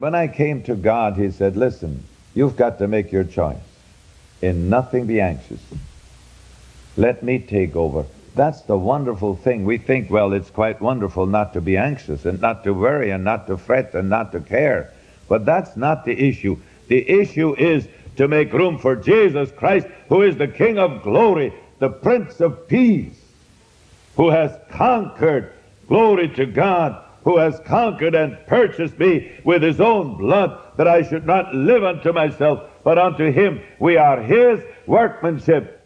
When I came to God, he said, listen, you've got to make your choice. In nothing be anxious. Let me take over. That's the wonderful thing. We think, well, it's quite wonderful not to be anxious and not to worry and not to fret and not to care. But that's not the issue. The issue is to make room for Jesus Christ, who is the King of glory, the Prince of Peace, who has conquered, glory to God, who has conquered and purchased me with his own blood, that I should not live unto myself, but unto him. We are his workmanship,